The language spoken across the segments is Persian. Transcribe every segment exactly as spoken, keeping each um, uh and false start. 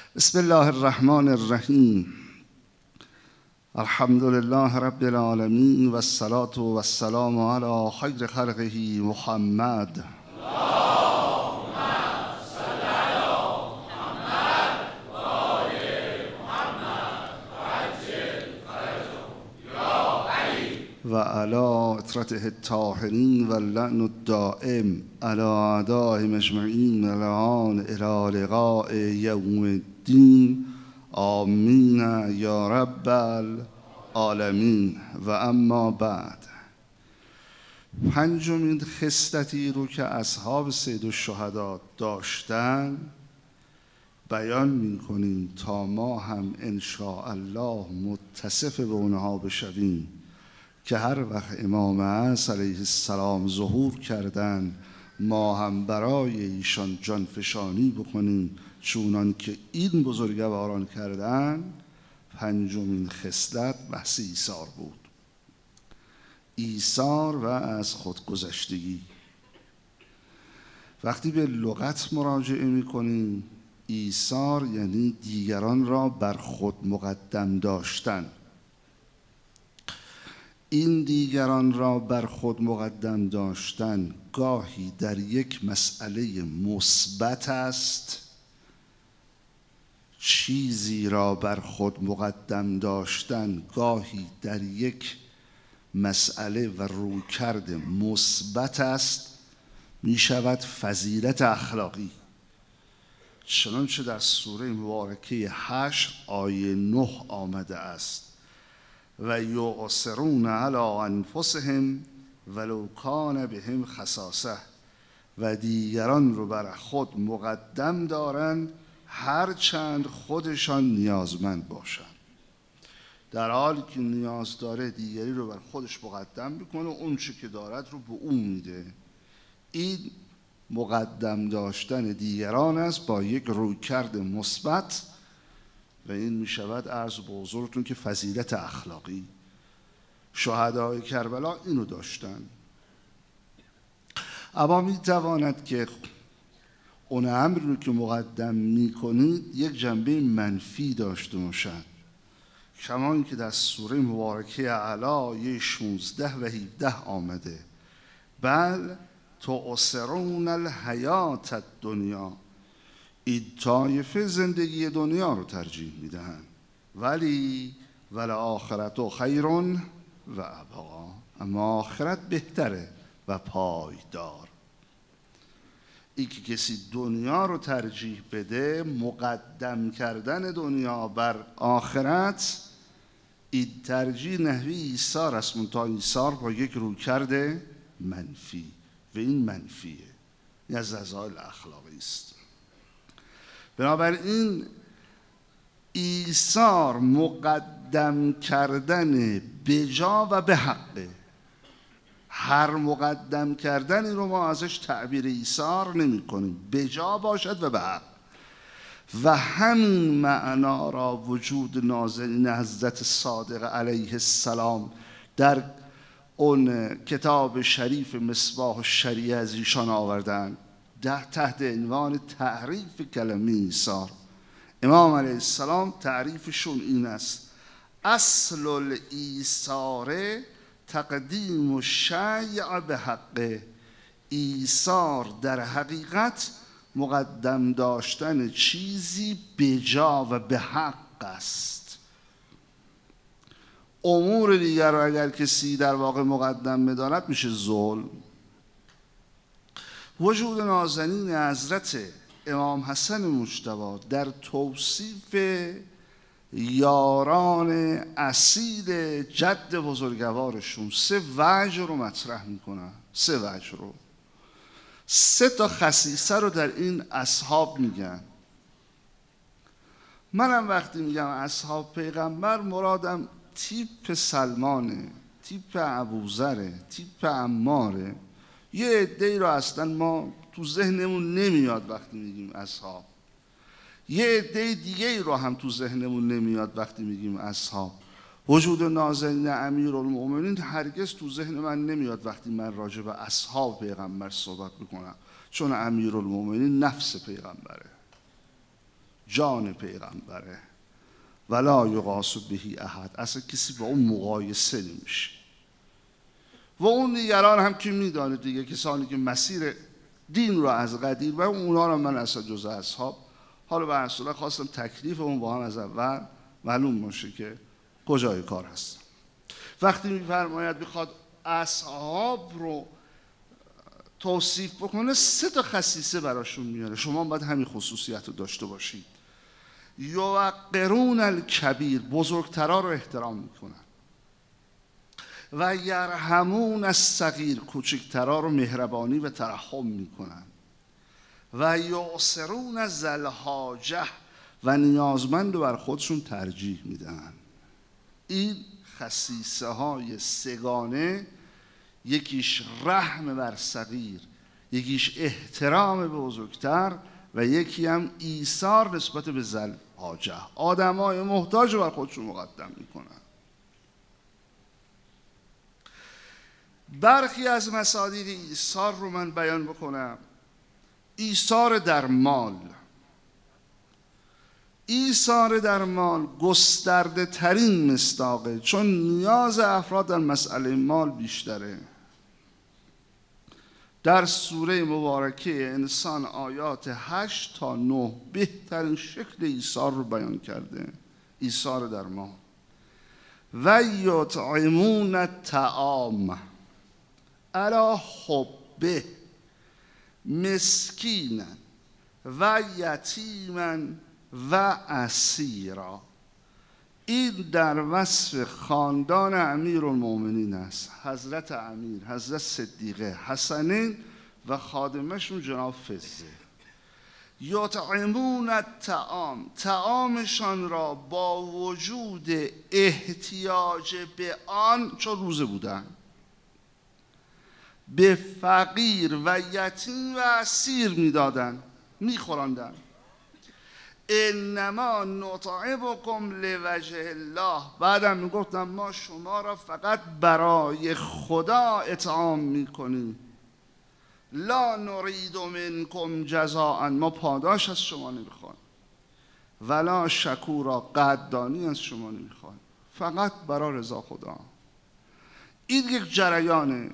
بسم الله الرحمن الرحیم. الحمد لله رب العالمین و الصلاة و السلام علی خیر خلقه محمد. اللهم صل علی محمد و آل محمد و عجل فرجهم یا علی و علی اطرته الطاهرین و اللعن الدائم علی اعدائهم اجمعین الان الی لقاء یوم الدین. آمین یا رب العالمین. و اما بعد، پنجمین خصلتی رو که اصحاب سید الشهدا داشتن بیان می‌کنیم تا ما هم ان شاء الله متصف به اونها بشویم که هر وقت امام عصر علیه السلام ظهور کردن ما هم برای ایشان جانفشانی بکنیم چونان که این بزرگواران کردن. پنجمین خصلت بحث ایثار بود، ایثار و از خودگذشتگی. وقتی به لغت مراجعه میکنیم، ایثار یعنی دیگران را بر خود مقدم داشتن. این دیگران را بر خود مقدم داشتن گاهی در یک مسئله مثبت است، چیزی را بر خود مقدم داشتن گاهی در یک مسئله و رویکرد مثبت است، می شود فضیلت اخلاقی. چنانچه در سوره مبارکه حشر آیه نه آمده است: و یؤثرون علی انفسهم ولو کان بهم خصاصه. و دیگران رو بر خود مقدم دارند هر چند خودشان نیازمند باشند. در حالی که نیاز داره دیگری رو بر خودش مقدم بکنه، اون چی که دارد رو به اون میده. این مقدم داشتن دیگران است با یک رویکرد مثبت و این می شود عرض به حضورتون که فضیلت اخلاقی. شهدای کربلا اینو داشتن. اما می تواند که اون امر رو که مقدم می کنید یک جنبه منفی داشته باشد، کما اینکه در سوره مبارکه اعلی شانزده و هفده آمده: بل تؤثرون الحیات الدنیا. این طایفه زندگی دنیا رو ترجیح میدهند، ولی ولآخرت خیر و ابقی. اما آخرت بهتره و پایدار. این که کسی دنیا رو ترجیح بده، مقدم کردن دنیا بر آخرت، این ترجیح نحوی ایثار است، منتها ایثار با یک رویکرد منفی و این منفیه، این از رذائل اخلاقی است. بنابراین ایثار مقدم کردن بجا و به حقه. هر مقدم کردنی رو ما ازش تعبیر ایثار نمی کنیم، بجا باشد و به حق. و همین معنا را وجود نازلین حضرت صادق علیه السلام در اون کتاب شریف مصباح الشریعه از ایشان آوردن در تحت عنوان تعریف کلمه ایثار. امام علیه السلام تعریفشون این است: اصل الایثار تقدیم الشیء به حقه. ایثار در حقیقت مقدم داشتن چیزی بجا و به حق است. امور دیگر را اگر کسی در واقع مقدم بداند میشه ظلم. وجود نازنین حضرت امام حسن مجتبی در توصیف یاران اصیل جد بزرگوارشون سه وجه رو مطرح میکنن. سه وجه رو، سه تا خصیصه رو در این اصحاب میگن. منم وقتی میگم اصحاب پیغمبر، مرادم تیپ سلمانه، تیپ ابوذره، تیپ عماره. یه عده‌ای رو اصلا ما تو ذهنمون نمیاد وقتی میگیم اصحاب. یه عده دیگه ای رو هم تو ذهنمون نمیاد وقتی میگیم اصحاب. وجود نازنین امیرالمؤمنین هرگز تو ذهن من نمیاد وقتی من راجع به اصحاب پیغمبر صحبت میکنم، چون امیرالمؤمنین نفس پیغمبره، جان پیغمبره ولا یقاس بهی احد، اصلا کسی با اون مقایسه نمیشه. و اون دیگران هم که میدانه دیگه، کسانی که مسیر دین رو از قدیم و اونا رو من اصلا جز اصحاب، حالا به هر صورت خواستم تکلیف اون با هم از اول معلوم باشه که کجای کار هست. وقتی میفرماید بخواد اصحاب رو توصیف بکنه، سه تا خصیصه براشون میاره، شما باید همین خصوصیت رو داشته باشید. یوقرون الکبیر، بزرگترا رو احترام میکنن. و یرحمون الصغیر، کوچکترا رو مهربانی و ترحم میکنن. و یؤثرون ذی الحاجه، و نیازمند رو بر خودشون ترجیح میدن. این خصیصه های سگانه، یکیش رحم بر صغیر، یکیش احترام به بزرگتر و یکی هم ایثار نسبت به ذی الحاجه، آدمای محتاج رو بر خودشون مقدم میکنن. برخی از مصادیق ایثار رو من بیان بکنم. ایثار در مال، ایثار در مال گسترده ترین مصداقه، چون نیاز افراد در مسئله مال بیشتره. در سوره مبارکه انسان آیات هشت تا نه بهترین شکل ایثار رو بیان کرده. ایثار در مال. و یطعمون الطعام علی حبه مسکینا و یتیما و اسیرا. این در وصف خاندان امیرالمومنین است، حضرت امیر، حضرت صدیقه، حسنین و خادمشون جناب فضه. یطعمون الطعام، طعامشان را با وجود احتیاج به آن، چون روزه بودن، به فقیر و یتیم و اسیر میدادن، میخوراندن. انما نطعمکم لوجه الله، بعدم میگفتم ما شما را فقط برای خدا اطعام میکنیم. لا نرید منکم جزاء، ما پاداش از شما نمیخوایم. ولا شکورا، قدردانی از شما نمیخوایم، فقط برای رضا خدا. این یک جریانه.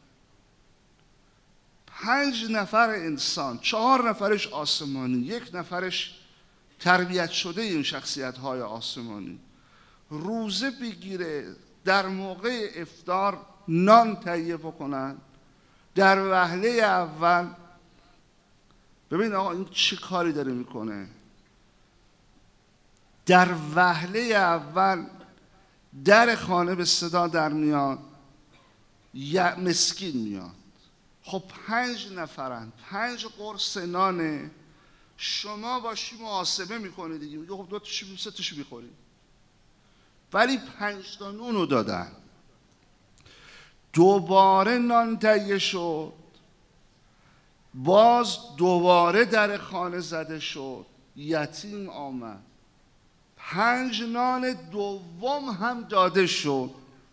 پنج نفر انسان، چهار نفرش آسمانی، یک نفرش تربیت شده این شخصیت های آسمانی، روزه بگیره، در موقع افطار نان تهیه بکنن، در وهله اول. ببین آقا این چه کاری داره میکنه. در وهله اول در خانه به صدا در میاد، یه مسکین میاد. خب پنج نفرن، پنج قرص نانه، شما باشی محاسبه میکنی دیگه، میگه خب دو تاشو سه تاشو میخوری، ولی پنج تا نون رو دادن. دوباره نان تهیه شد، باز دوباره در خانه زده شد، یتیم آمد، پنج نان دوم هم داده شد،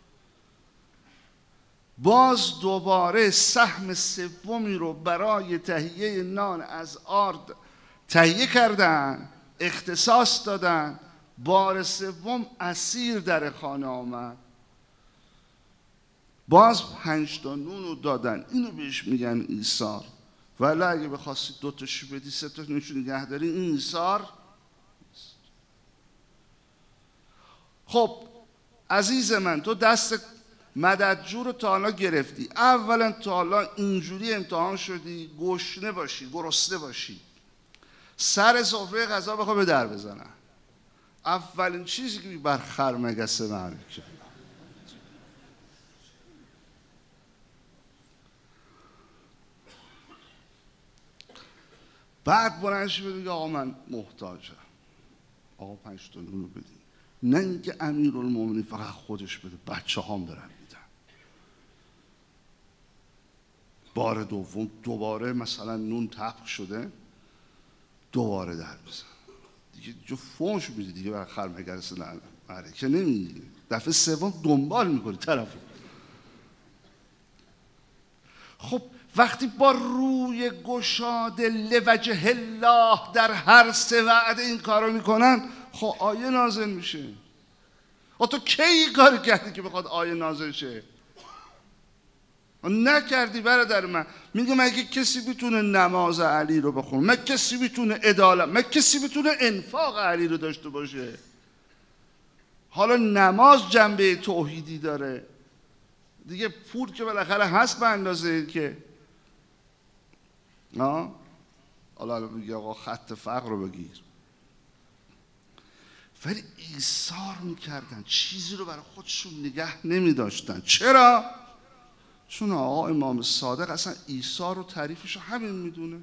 باز دوباره سهم سومی رو برای تهیه نان از آرد تهیه کردن، اختصاص دادن. بار سوم اسیر در خانه آمد، باز پنج تا نون رو دادن. اینو بهش میگن ایثار. ولی اگه بخواستی دو تاشو بدی، سه تا نشون نگه داری، این ایثار. خب عزیز من، تو دست مددجو رو تا حالا گرفتی، اولا تا حالا اینجوری امتحان شدی گشنه باشی، گرسنه باشی، سر سفره غذا بخواه به در بزنن، اولین چیزی که بر خرمگسه معرکه. بعد بلندش بگه آقا من محتاجم، آقا پنج تا نون رو بدین. نه اینکه امیرالمومنین فقط خودش بده، بچه هام دارن میدن. بار دوم دوباره مثلا نون طبخ شده، دوباره در بزن دیگه، جو فوش میدی دیگه، برای خرمگرسه معرکه نمیدی. دفعه سوم دنبال میکنی طرف. خب وقتی با روی گشاده لوجه الله در هر سه وعده این کارو میکنن، خب آیه نازل میشه. و تو کی کار کردی که بخواد آیه نازل شه؟ نکردی برادر من. میگه مگه کسی میتونه نماز علی رو بخونه؟ مگه کسی میتونه عدالت، مگه کسی میتونه انفاق علی رو داشته باشه؟ حالا نماز جنبه توحیدی داره دیگه، پول که بالاخره هست به اندازه که آه حالا میگه آقا خط فقر رو بگیر، ولی ایثار میکردن، چیزی رو برای خودشون نگه نمیداشتن. چرا؟ چون آقا امام صادق اصلا ایثار رو تعریفش رو همین میدونه.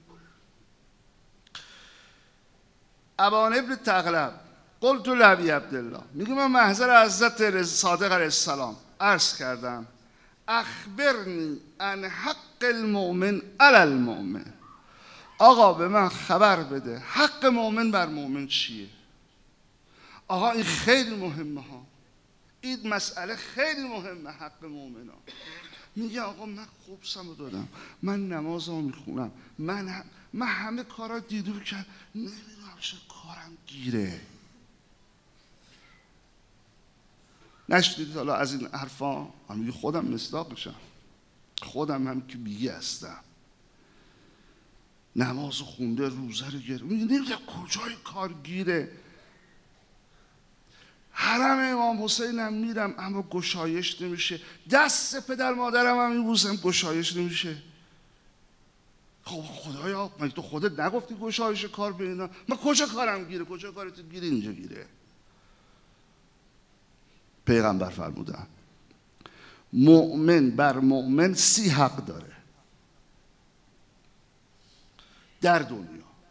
ابان ابن تغلب قلت لابی عبدالله، میگه من محضر حضرت صادق علیه السلام عرض کردم اخبرنی عن حق المؤمن علی المؤمن، آقا به من خبر بده حق مؤمن بر مؤمن چیه؟ آقا این خیلی مهمه ها، این مسئله خیلی مهمه، حق مؤمن ها. میگه آقا من خبزم رو دادم، من نماز رو میخونم، من, هم من همه کارا دیدو کرد، نمیدونم چه کارم گیره. نشدید حالا از این حرفا؟ من میگه خودم مصداقشم، خودم هم که بیگی هستم، نماز خونده، روزه رو گرفت، میگه نمیدونم کجای کار گیره. حرم امام حسین هم میرم اما گشایش نمیشه، دست پدر مادرم هم میبوسم گشایش نمیشه. خب خدایا مگه تو خودت نگفتی گشایش کار به اینا؟ من کجا کارم گیره؟ کجا کارت گیره؟ اینجا گیره. پیغمبر فرمودن مؤمن بر مؤمن سی حق داره در دنیا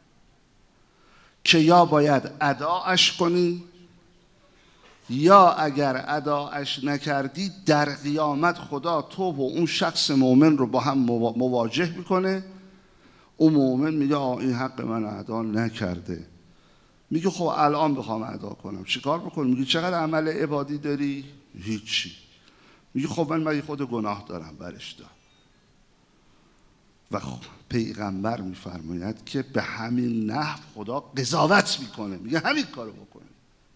که یا باید اداش کنی، یا اگر اداش نکردی در قیامت خدا تو و اون شخص مؤمن رو با هم مواجه میکنه. اون مؤمن میگه آه این حق من ادا نکرده، میگه خب الان بخوام ادا کنم چیکار بکنم؟ میگه چقدر عمل عبادی داری؟ هیچی. میگه خب من مگه خود گناه دارم؟ برش دار. و خب پیغمبر میفرماید که به همین نحو خدا قضاوت میکنه، میگه همین کارو بکنه.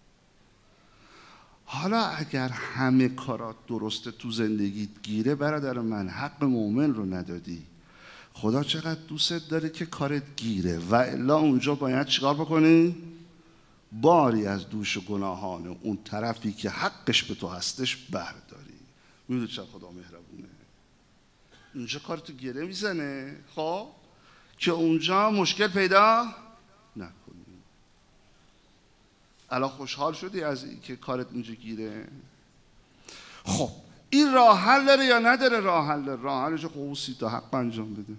حالا اگر همه کارات درسته تو زندگیت گیره، برادر من حق مؤمن رو ندادی. خدا چقدر دوستت داره که کارت گیره، و الا اونجا باید چیکار بکنی؟ باری از دوش گناهان اون طرفی که حقش به تو هستش برداری. میدونی چقدر خدا مهربونه؟ اونجا کارتو گیره میزنه خب که اونجا مشکل پیدا نکنی. الان خوشحال شدی از این که کارت اینجا گیره؟ خب این راه حل داره یا نداره؟ راه حل داره. راه حلش خب اون سی تا حق انجام بده،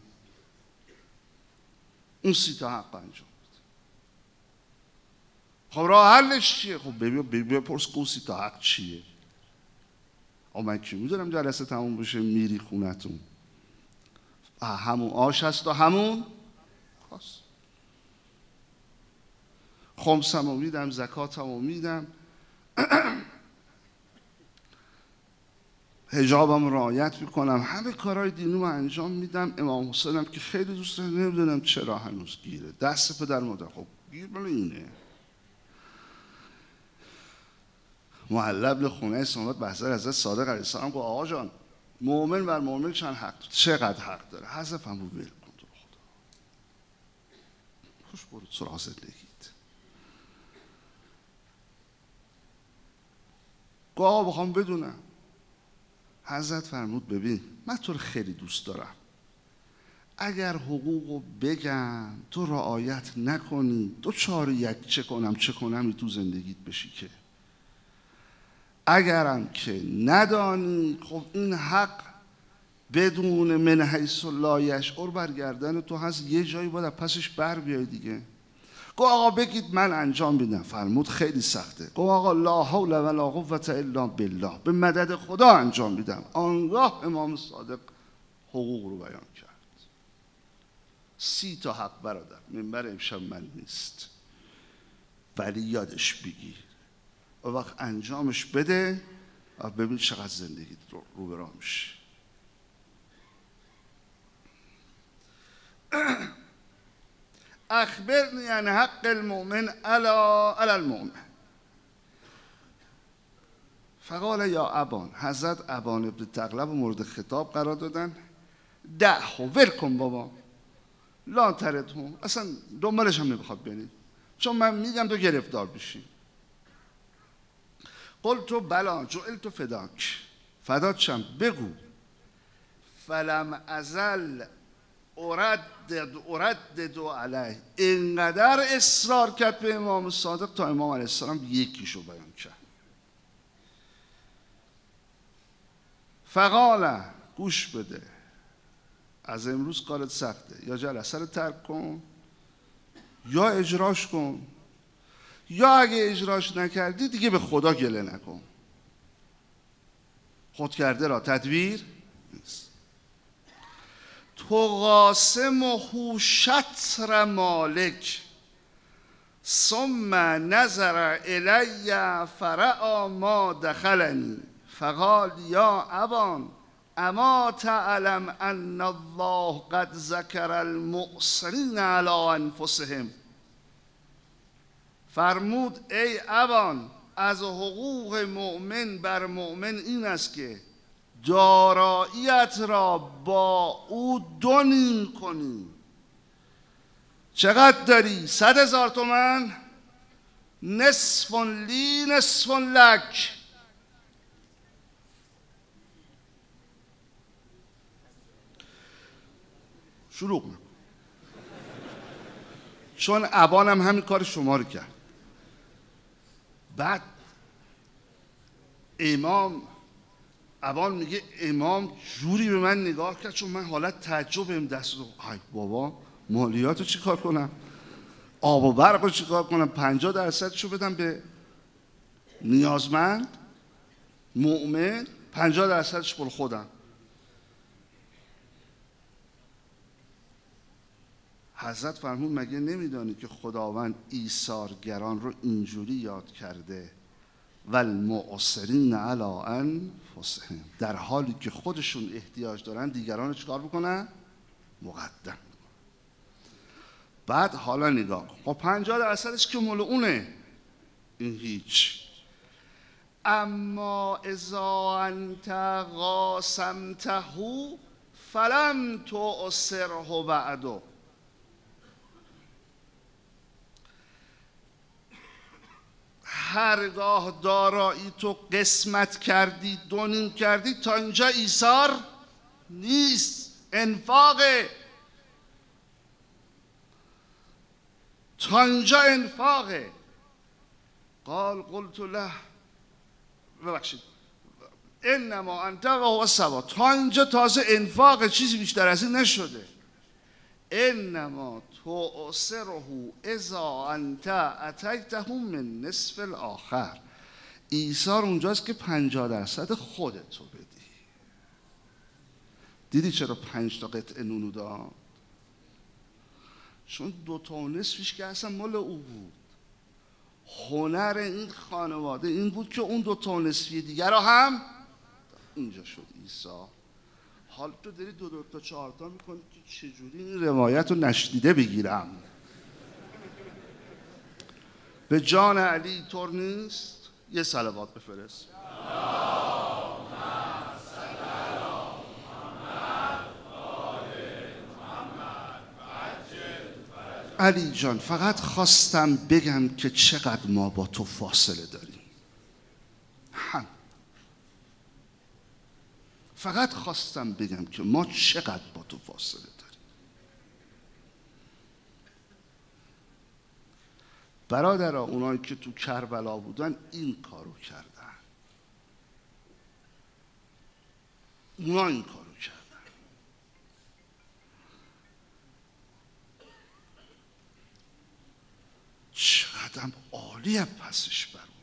اون سی تا حق انجام بده. خب راه حلش چیه؟ خب ببین ببین پرس که اون سی تا حق چیه؟ آه من که میدونم جلسه تموم بشه میری خونتون همون آش هست و همون خواست. خمسم رو میدم، زکاتم رو میدم، حجابم رعایت میکنم، همه کارهای دینی رو انجام میدم. امام حسینم که خیلی دوست دارم، نمیدونم چرا هنوز گیره، دست پدر مادر. خب گیر بله اینه. معلب خونه اسلامت بحثر حضرت صادق علیه السلام گفت آقا جان مؤمن بر مؤمن چند حق داره؟ چقدر حق داره؟ حذف هم رو ول کن تو خدا، خوش برو سراغ زندگیت. گفت آقا بخوام بدونم. حضرت فرمود ببین من تو رو خیلی دوست دارم، اگر حقوقو بگم تو رعایت نکنی، دو چهار یک چه کنم چه کنم تو زندگیت بشی که، اگرم که ندانی خب این حق بدون من حیث لا یشعر برگردن تو هست، یه جایی باید پسش بر بیای دیگه. گفت آقا بگید من انجام میدم. فرمود خیلی سخته. گفت آقا لا حول ولا قوة الا بالله، به مدد خدا انجام میدم. آنگاه امام صادق حقوق رو بیان کرد. سی تا حق برادر، منبر امشب من نیست ولی یادش بگیر و وقت انجامش بده و ببین چقدر زندگی رو رو برام میشه. اخبرنی عن حق المؤمن علی علی المؤمن. فقال یا ابان، حضرت ابان ابن تغلب مورد خطاب قرار دادن. دعه، ول کن بابا، لا تردهم، اصلا دنبالش هم نمیخواد برید، چون من میگم تو گرفتار بشی. قلت بلا جعلت فداک، فدات شم، بگو. فلم ازل اردد اردد علیه، اینقدر اصرار کرد به امام صادق تا امام علیه السلام یکیشو بیان کرد. فقال، گوش بده، از امروز کارت سخته، یا جلسه رو ترک کن یا اجراش کن، یا اگه اجراش نکردی دیگه به خدا گله نکن. خود کرده را تدبیر نیست. تو قاسمه شطر مالک ثم نظر الی فرعا ما دخلنی فقال یا ابان اما تعلم ان الله قد ذکر المؤثرین علی انفسهم. فرمود ای ابان، از حقوق مؤمن بر مؤمن این است که داراییت را با او دو نیم کنی. چقدر داری؟ صد هزار تومن؟ نصف لی نصف لک. شروع کن، چون ابانم همین کار شما رو کرد. بعد امام ابان میگه امام جوری به من نگاه کرد چون من حالت تعجب بهم دست داد. ای بابا، مالیات رو چی کار کنم؟ آب و برق رو چی کار کنم؟ پنجاه درصدشو بدم به نیازمند مؤمن، پنجاه درصدش بر خودم. حضرت فرمود مگه نمیدانی که خداوند ایثارگران رو اینجوری یاد کرده و المعسرین علی انفسهم، در حالی که خودشون احتیاج دارن دیگران رو چیکار بکنن؟ مقدم. بعد حالا نگاه کن، خب پنجاه درصدش که مال اونه، این هیچ. اما اذا انت قاسمته فلم تؤثره بعد. هرگاه دارایی تو قسمت کردی، دو نیم کردی، تا اینجا ایثار نیست، انفاقه. تا اینجا انفاقه. قال قلت له، ببخشید، انما انت و هو سوا، تا اینجا تازه انفاقه، چیزی بیشتر از این نشده. انما تؤثره اذا انت اتیته من نصف الاخر. ایثار اونجاست که پنجاه درصد خودتو بدی. دیدی چرا پنج تا قطعه نونو داد؟ چون دو تا و نصفش که اصلا مال او بود. هنر این خانواده این بود که اون دو تا و نصفی دیگر رو هم اینجا شد ایثار. حال تو داری دو دو تا چهار تا میکنی که چجوری این روایت رو نشنیده بگیرم. به جان علی طور نیست؟ یه صلوات بفرست. علی جان، فقط خواستم بگم که چقدر ما با تو فاصله داریم. هم فقط خواستم بگم که ما چقدر با تو فاصله داریم. برادرها، اونایی که تو کربلا بودن این کارو کردن. اونا این کارو کردن. چقدر عالیه پسش بر اومدن.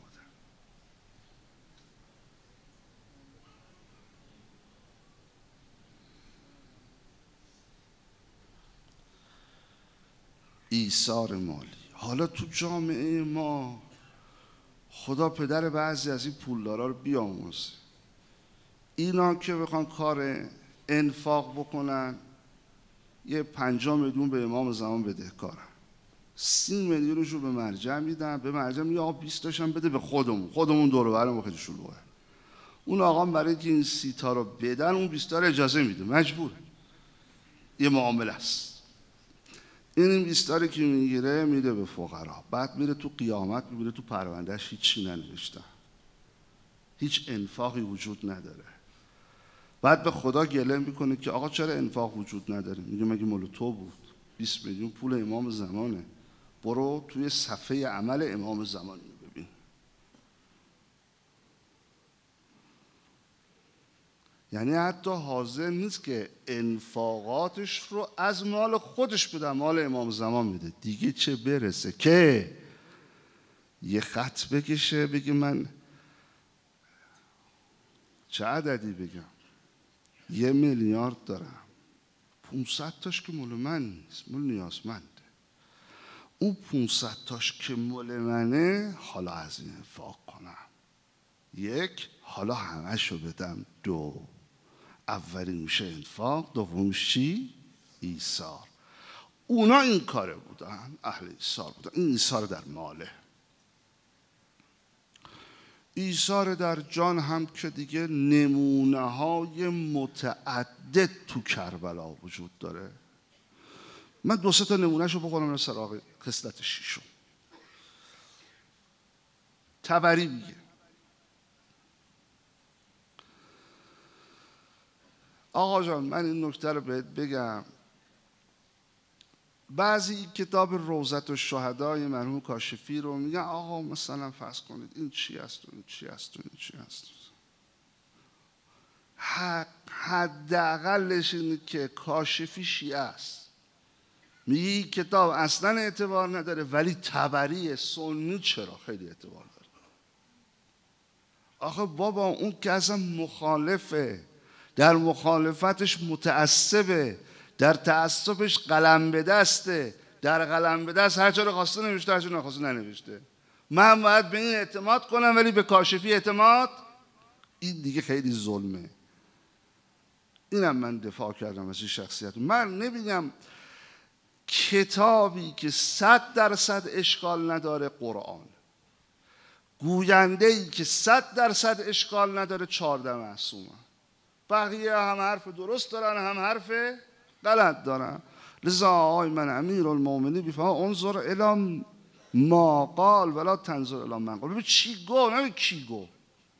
ایثار مالی. حالا تو جامعه ما خدا پدر بعضی از این پولدارا رو بیامرزه. اینا که بخوان کار انفاق بکنن یه پنجاه میلیون به امام زمان بدهکارن. سی میلیونش رو به مرجع میدم، به مرجع میگه آقا بیست تاشم بده به خودمون، خودمون دور و برمون خیلی شلوغه. اون آقا برای اینکه این سی تا رو بدن اون بیست تا رو اجازه میده، مجبور، یه معامله است. این بیست تا رو که میگیره میده به فقرا، بعد میره تو قیامت میبینه تو پروندهش هیچی ننوشتن، هیچ انفاقی وجود نداره. بعد به خدا گله میکنه که آقا چرا انفاق وجود نداره؟ میگه مگه مال تو بود؟ بیست میلیون پول امام زمانه، برو توی صفحه عمل امام زمان ببین. یعنی حتی حاضر نیست که انفاقاتش رو از مال خودش بده، مال امام زمان میده. دیگه چه برسه که یه خط بکشه بگه من چه عددی بگم، یه میلیارد دارم، پونصد تاش که مال من نیست، مال نیازمنده. اون پونصد تاش که مال منه حالا از این انفاق کنم. یک، حالا همه‌شو بدم. دو، اولی میشه انفاق، دومیش چی؟ ایثار. اونا این کاره بودن، اهل ایثار بودن. این ایثار در ماله. ایثار در جان هم که دیگه نمونه های متعدد تو کربلا وجود داره. من دو سه تا نمونهش رو بخونم سراغ خصلت شیشم. طبری میگه آقا جان من این نکته رو بهت بگم، بعضی کتاب روضت الشهدای مرحوم کاشفی رو میگن آقا مثلا فرض کنید این چی است و این چی است و این چی است. حداقلش اینه که کاشفی شیعه است، میگی کتاب اصلا اعتبار نداره، ولی طبری سنی چرا خیلی اعتبار داره. آخه بابا اون که اصلا مخالفه، در مخالفتش متعصبه، در تعصبش قلم به دسته، در قلم به دست هر جا خواسته نوشته، هر جا نخواسته ننوشته. من باید به این اعتماد کنم ولی به کاشفی اعتماد، این دیگه خیلی ظلمه. اینم من دفاع کردم از این شخصیت. من نمیگم کتابی که صد درصد اشکال نداره قرآن، گوینده‌ای که صد درصد اشکال نداره چهارده معصومه، بقیه هم حرف درست دارن هم حرف غلط دارن. لذا آقای من امیر المومنین بیفهم انظر الی ما قال ولا تنظر الی من قال. ببین چی گفت، نه کی گفت،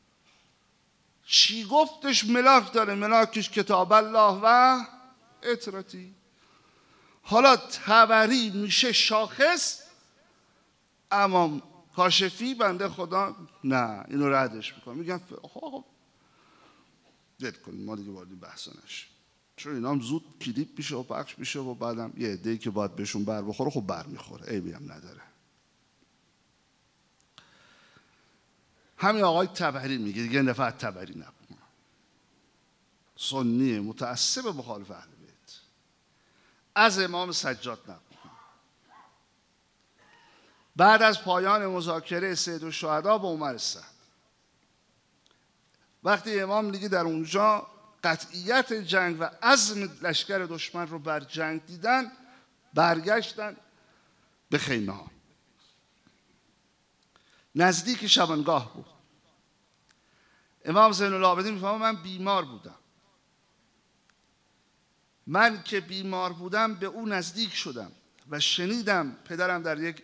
چی گفتش ملاک داره، ملاکش کتاب الله و اطرتی. حالا طبری میشه شاخص، اما کاشفی بنده خدا نه، اینو ردش میکنم، میگم آقا دل کنیم ما دیگه وارد بحثا نشیم، چون اینا هم زود کلیپ میشه و پخش میشه و بعدم یه عده‌ای که باید بهشون بر بخوره خب بر میخوره، عیبی هم نداره. همین آقای طبری میگه دیگه نفع طبری نکنم، سنی متعصب مخالف اهل بیت، از امام سجاد نکنم. بعد از پایان مذاکره سید الشهدا با عمر سعد، وقتی امام دیگه در اونجا قطعیت جنگ و عزم لشکر دشمن رو بر جنگ دیدن، برگشتن به خیمه ها. نزدیک شبانگاه بود. امام زین العابدین میفهمه من بیمار بودم، من که بیمار بودم به او نزدیک شدم و شنیدم پدرم در یک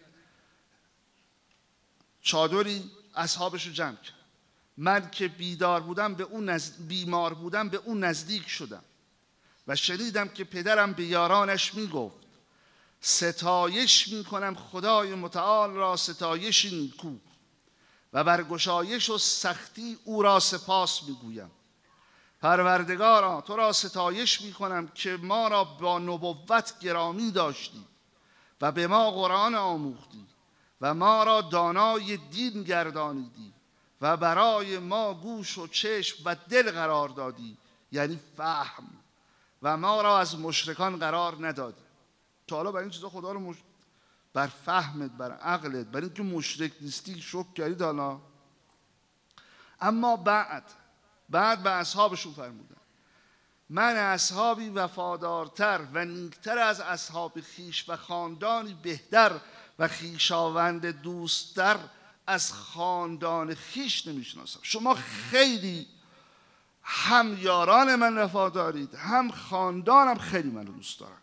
چادری اصحابش رو جمع کرد. من که بیدار بودم به اون نزد... بیمار بودم به اون نزدیک شدم و شنیدم که پدرم به یارانش میگفت ستایش میکنم خدای متعال را ستایش نیکو و بر گشایش و سختی او را سپاس میگویم. پروردگارا تو را ستایش میکنم که ما را با نبوت گرامی داشتی و به ما قرآن آموختی و ما را دانای دین گردانیدی و برای ما گوش و چشم و دل قرار دادی، یعنی فهم، و ما را از مشرکان قرار ندادی. تا حالا بر این چیزا خدا رو مش... بر فهمت، بر عقلت، بر اینکه مشرک نیستی شکر کردید حالا. اما بعد بعد به اصحابشون فرمودن من اصحابی وفادارتر و نیکتر از اصحاب خیش و خاندانی بهتر و خویشاوند دوست‌تر از خاندان خویش نمیشناسم. شما خیلی هم یاران من وفادارید، هم خاندانم خیلی من رو دوست دارن.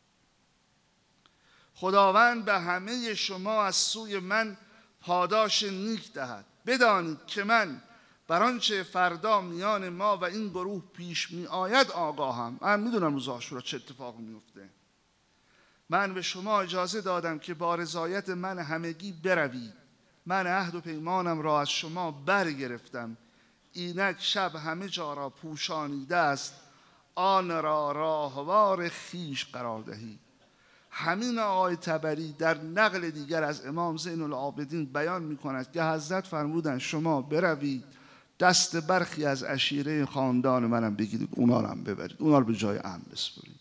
خداوند به همه شما از سوی من پاداش نیک دهد. بدانید که من بر آنچه فردا میان ما و این گروه پیش می آید آگاهم. من میدونم روز عاشورا چه اتفاقی میفته. من به شما اجازه دادم که با رضایت من همگی بروید. من عهد و پیمانم را از شما برگرفتم. اینک شب همه جا را پوشانیده است، آن را راهوار خویش قرار دهید. همین آقای طبری در نقل دیگر از امام زین العابدین بیان می کند که حضرت فرمودند شما بروید دست برخی از عشیره خاندان منم بگیرید، اونا رو هم ببرید، اونا رو به جای امن بسپرید.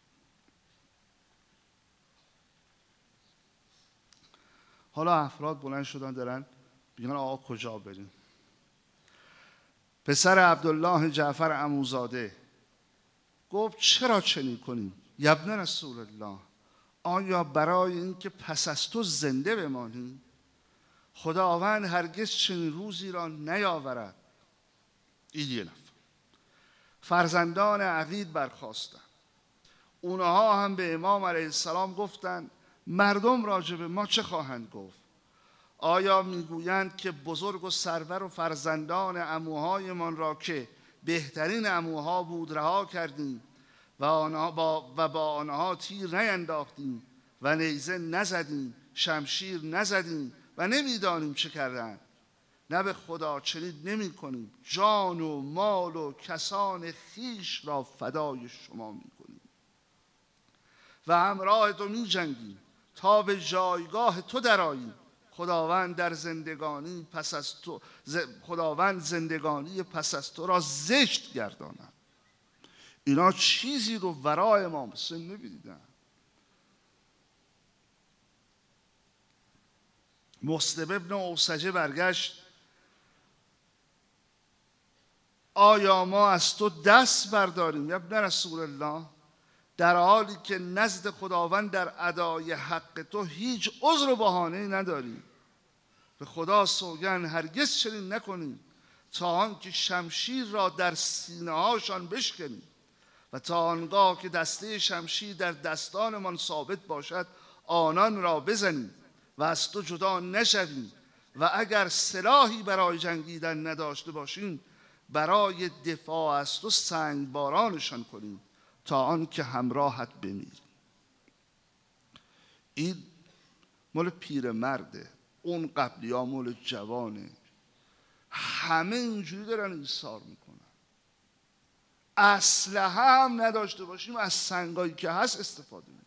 حالا افراد بلند شدن دارن میگن آقا کجا بریم؟ پسر عبدالله جعفر عموزاده گفت چرا چنین کنیم؟ ابن رسول الله، آیا برای اینکه پس از تو زنده بمانی؟ خداوند هرگز چنین روزی را نیاورد. این یه نفر. فرزندان عقید برخاستند. اونها هم به امام علیه السلام گفتند مردم راجع به ما چه خواهند گفت؟ آیا میگویند که بزرگ و سرور و فرزندان عموهایمان را که بهترین عموها بود رها کردیم و, آنها با و با آنها تیر نینداختیم و نیزه نزدیم، شمشیر نزدیم و نمیدانیم چه کردند؟ نه به خدا چنین نمی کنیم. جان و مال و کسان خیش را فدای شما می کنیم و همراه تو می جنگیم تا به جایگاه تو درآییم. خداوند در زندگانی پس از تو ز... خداوند زندگانی پس از تو را زشت گرداند. اینا چیزی رو ورای امام حسین نمیدیدن. مسلم ابن اوسجه برگشت آیا ما از تو دست برداریم یا ابن رسول الله، در حالی که نزد خداوند در ادای حق تو هیچ عذر و بهانه‌ای نداریم؟ به خدا سوگند هرگز چنین نکنیم تا آنکه شمشیر را در سینه هاشان بشکنیم و تا آنگاه که دسته شمشیر در دستانمان ثابت باشد آنان را بزنیم و از تو جدا نشویم و اگر سلاحی برای جنگیدن نداشته باشیم برای دفاع از تو سنگ بارانشان کنیم تا آنکه همراهت بمیریم. این مال پیرمرده، اون قبلی ها مال جوانه. همه اینجوری دارن ایثار میکنن. اسلحه هم نداشته باشیم از سنگایی که هست استفاده میکنیم.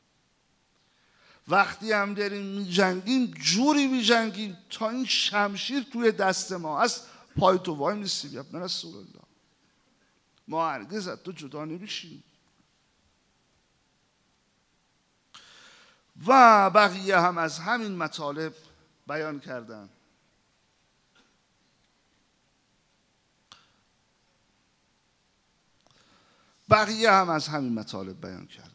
وقتی هم داریم میجنگیم جوری میجنگیم تا این شمشیر توی دست ما هست پای تو وای میستیم. یا ابن رسول الله، ما هرگز از تو جدا نمیشیم. و بقیه هم از همین مطالب بیان کردن. بقیه هم از همین مطالب بیان کردن.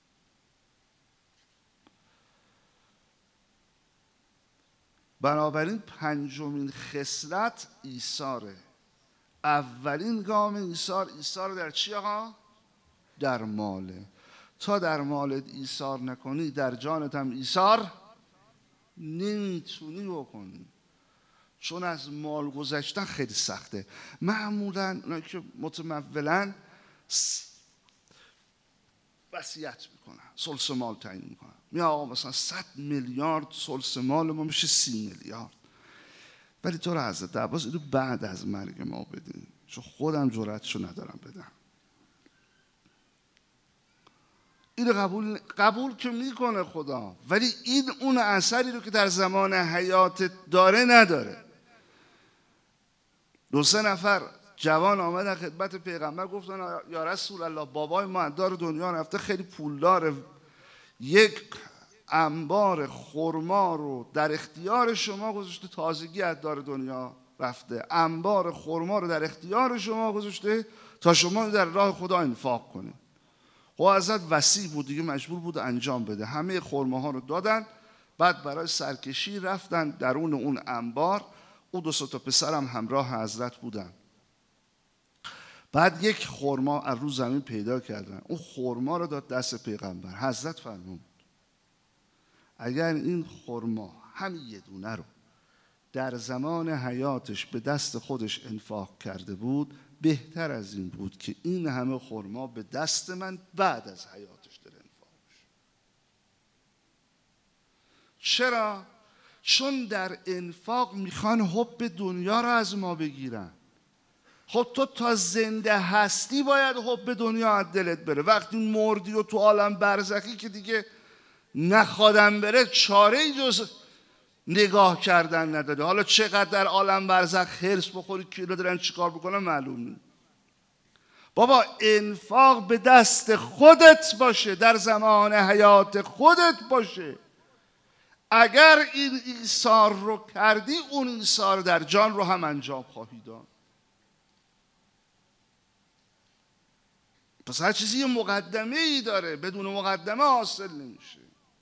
بنابراین پنجمین خصلت ایثاره. اولین گام ایثار، ایثار در چی آقا؟ در ماله. تا در مالت ایثار نکنی در جانت هم ایثار نمیتونی بکنی، چون از مال گذشتن خیلی سخته. معمولا اونایی که متمولن وصیت میکنن، ثلث مال تعیین میکنن. میگه آقا مثلا صد میلیارد ثلث مال ما میشه سی میلیارد، ولی تو رو حضرت عباس اینو بعد از مرگ ما بدین، چون خودم جرأتشو ندارم بدم. اینو قبول قبول که میکنه خدا، ولی این اون اثری رو که در زمان حیات داره نداره. دو سه نفر جوان آمدن خدمت پیغمبر گفتن یا رسول الله بابای ما دار دنیا رفته، خیلی پولداره، یک انبار خرما رو در اختیار شما گذاشته، تازگی از دار دنیا رفته، انبار خرما رو در اختیار شما گذاشته تا شما در راه خدا انفاق کنید. خب حضرت وسیع بود دیگه، مجبور بود انجام بده. همه خرماها رو دادن، بعد برای سرکشی رفتن درون اون انبار. او دو تا پسرم همراه حضرت بودن. بعد یک خرما از رو زمین پیدا کردن. اون خرما رو داد دست پیغمبر. حضرت فرمود اگر این خرما همین یه دونه رو در زمان حیاتش به دست خودش انفاق کرده بود، بهتر از این بود که این همه خرما به دست من بعد از حیاتش در انفاق بشه. چرا؟ چون در انفاق میخوان حب دنیا رو از ما بگیرن. خب تو تا زنده هستی باید حب دنیا از دلت بره. وقتی مردی و تو عالم برزخی که دیگه نخوادم بره، چاره جز نگاه کردن نداره. حالا چقدر در عالم برزخ حرص بخوری کیلو دارن چیکار بکنن معلوم نیست. بابا انفاق به دست خودت باشه، در زمان حیات خودت باشه. اگر این ایثار رو کردی، اون ایثار در جان رو هم انجام خواهی داد. پس هر چیزی یه مقدمه ای داره، بدون مقدمه حاصل نمیشه.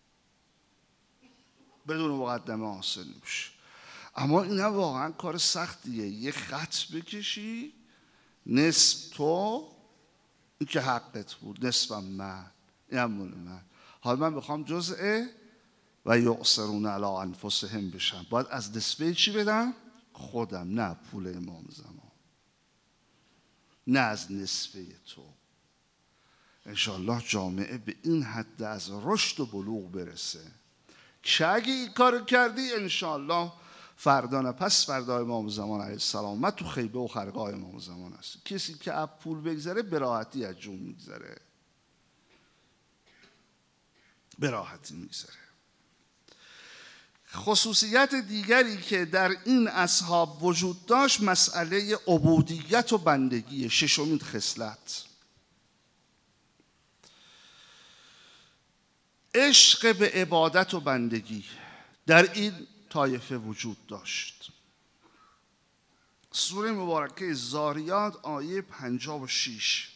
بدون مقدمه حاصل نمیشه. اما این هم واقعا کار سختیه. یه خط بکشی، نصف تو، این که حقت بود، نصفم من، این هم مال من. حالا من بخوام جزء و یؤثرون علی انفسهم بشم، باید از نصفه چی بدم؟ خودم، نه پول امام زمان، نه از نصفه تو. انشالله جامعه به این حد از رشد و بلوغ برسه که اگه این کار کردی، انشالله فردا نه پس فردا امام زمان علیه السلام من تو خیبه و خرگاه امام زمان هست. کسی که از پول بگذره به راحتی از جون میگذره، به راحتی میگذره. خصوصیت دیگری که در این اصحاب وجود داشت مسئله عبودیت و بندگی، ششمین خصلت. عشق به عبادت و بندگی در این طایفه وجود داشت. سوره مبارکه زاریات آیه پنجاه و شش: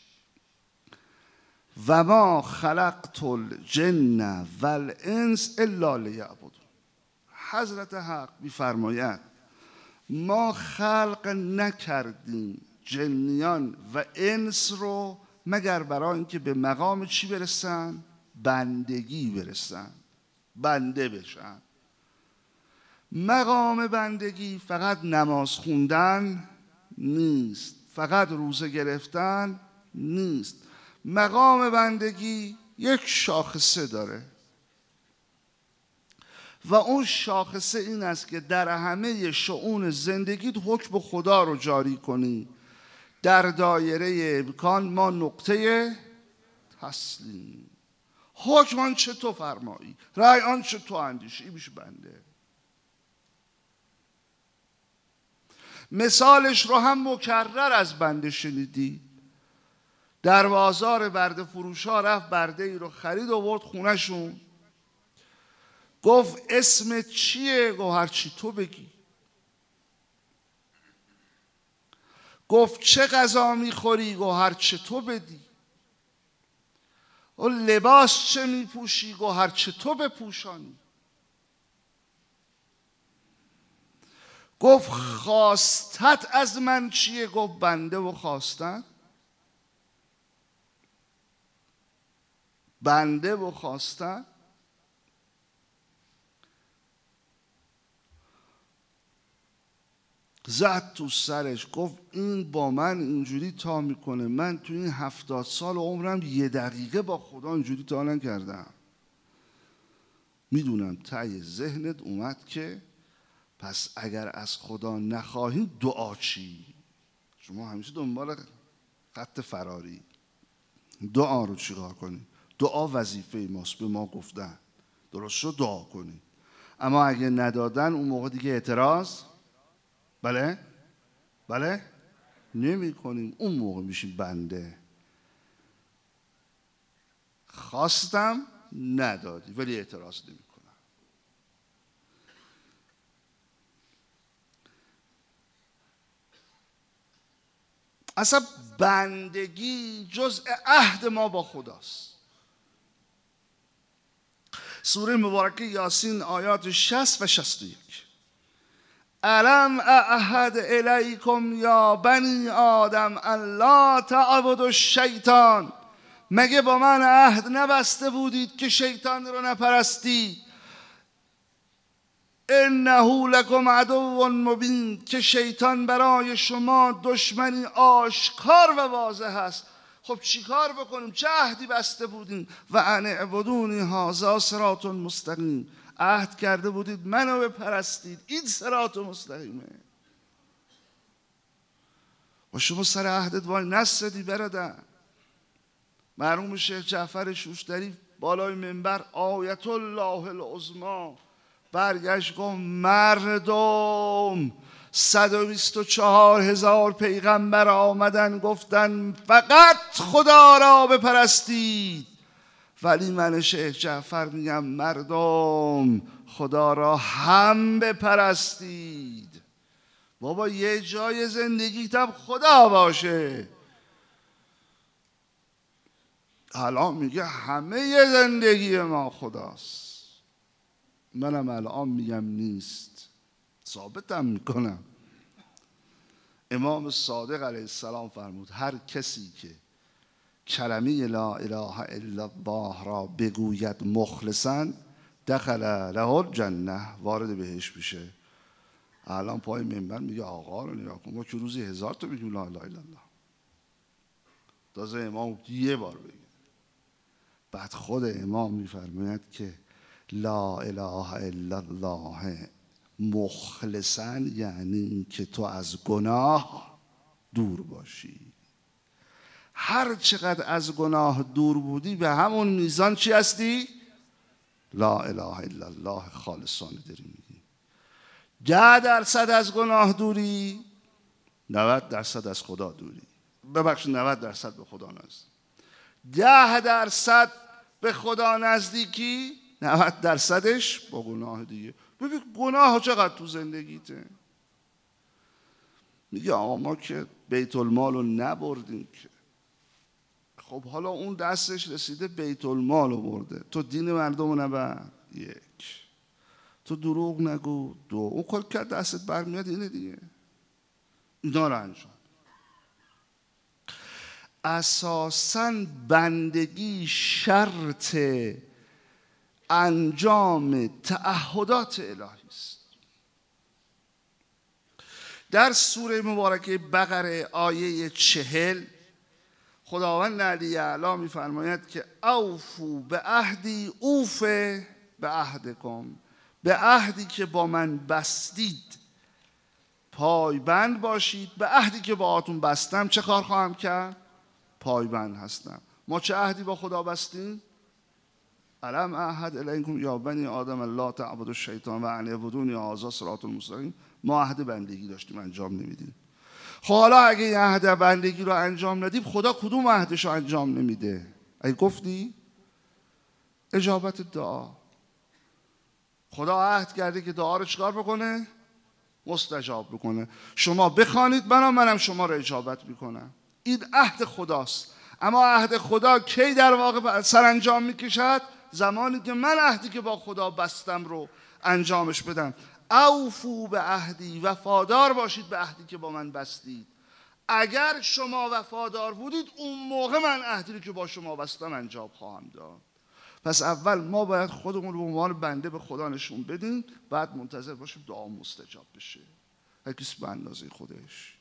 و ما خلقت الجن والانس الا لیعبدون. حضرت حق می‌فرماید ما خلق نکردیم جنیان و انس رو مگر برای اینکه به مقام چی برسن؟ بندگی برسن، بنده بشن. مقام بندگی فقط نماز خوندن نیست، فقط روزه گرفتن نیست. مقام بندگی یک شاخصه داره و اون شاخصه این است که در همه شؤون زندگیت حکم خدا رو جاری کنی. در دایره امکان ما نقطه تسلیم. حکم آن چه تو فرمایی، رأی آن چه تو اندیشی، این میشه بنده. مثالش رو هم مکرر از بنده شنیدی. در بازار برده فروش ها رفت برده ای رو خرید و برد خونهشون. گفت اسمت چیه؟ گفت هرچی تو بگی. گفت چه غذا میخوری؟ گفت هرچی تو بدی. و لباس چه میپوشی؟ گفت هرچی تو بپوشانی. گفت خواستت از من چیه؟ گفت بنده و خواستن. بنده و خواستن. زد تو سرش، گفت این با من اینجوری تا میکنه، من تو این هفتاد سال عمرم یه دقیقه با خدا اینجوری تا نکردم. میدونم ته ذهنت اومد که پس اگر از خدا نخواهی دعا چی؟ شما همیشه دنبال خط فراری. دعا رو چیکار کنی؟ دعا وظیفه ماست، به ما گفتن درست شد دعا کنی. اما اگه ندادن اون موقع دیگه اعتراض بله بله نمی کنیم. اون موقع میشیم بنده. خواستم ندادی ولی اعتراض نمی کنم. اصلا بندگی جزء عهد ما با خداست. سوره مبارکه یاسین آیات شصت و شصت و یک. الم اعهد الیکم یا بنی آدم الا تعبدوا الشیطان، مگه با من عهد نبسته بودید که شیطان رو نپرستید؟ انه لکم عدو مبین، که شیطان برای شما دشمنی آشکار و واضح است. خب چی کار بکنیم؟ چه عهدی بسته بودیم؟ و ان اعبدونی هذا صراط مستقیم، عهد کرده بودید منو بپرستید، این صراط مستقیمه. و شما سر عهدت وای نستدی برادر. مرحوم شیخ جعفر شوشتری بالای منبر آیت الله العظما برگشت گفت مردم صد و بیست و چهار هزار پیغمبر آمدن گفتن فقط خدا را بپرستید، ولی من شیخ جعفر میگم مردم خدا را هم بپرستید. بابا یه جای زندگیت هم خدا باشه. الان میگه همه زندگی ما خداست. منم الان میگم نیست، ثابتم میکنم. امام صادق علیه السلام فرمود هر کسی که کلمه لا اله الا الله را بگوید مخلصاً دخل له الجنه، وارد بهشت میشه. الان پای منبر میگه آقا رو نگاه کن، ما که روزی هزار تا میگیم لا اله الا الله. تازه امام یه بار بگه. بعد خود امام میفرماید که لا اله الا الله مخلصاً یعنی که تو از گناه دور باشی. هر چقدر از گناه دور بودی به همون میزان چی هستی؟ لا اله الا الله خالصانه داری میگی. ده درصد از گناه دوری، نود درصد از خدا دوری. ببخش نود درصد به خدا نزدیک. ده درصد به خدا نزدیکی، نود درصدش با گناه دیگه. ببین گناه چقدر تو زندگیته. میگه آقا ما که بیت المال رو نبردیم که. خب حالا اون دستش رسیده بیت المال رو برده، تو دین مردم رو نبر، یک. تو دروغ نگو، دو. اون کار که دستت برمیاد اینه دیگه. اینا رو انجام. اساساً بندگی شرط انجام تعهدات الهی است. در سوره مبارکه بقره آیه چهل خداوند علی اعلی میفرماید که اوفو به عهدی اوفه به عهدکم، به عهدی که با من بستید پایبند باشید. به عهدی که با آتون بستم چه کار خواهم کرد؟ پایبند هستم. ما چه عهدی با خدا بستیم؟ الم اعهد الیکم یا بنی آدم لا تعبدوا الشیطان و ان اعبدونی هذا صراط مستقیم. ما عهد بندگی داشتیم انجام نمیدیم. خب حالا اگه این عهد بندگی رو انجام ندیم خدا کدوم عهدش رو انجام نمیده؟ اگه گفتی اجابت دعا. خدا عهد کرده که دعا رو چیکار بکنه؟ مستجاب بکنه. شما بخوانید منم منم شما رو اجابت میکنم. این عهد خداست. اما عهد خدا کی در واقع سرانجام میکشد؟ زمانی که من عهدی که با خدا بستم رو انجامش بدم. اوفو به عهدی، وفادار باشید به عهدی که با من بستید. اگر شما وفادار بودید اون موقع من عهدی که با شما بستم انجام خواهم داد. پس اول ما باید خودمون رو به عنوان بنده به خدا نشون بدیم، بعد منتظر باشیم دعا مستجاب بشه. هر کسی به اندازه خودش.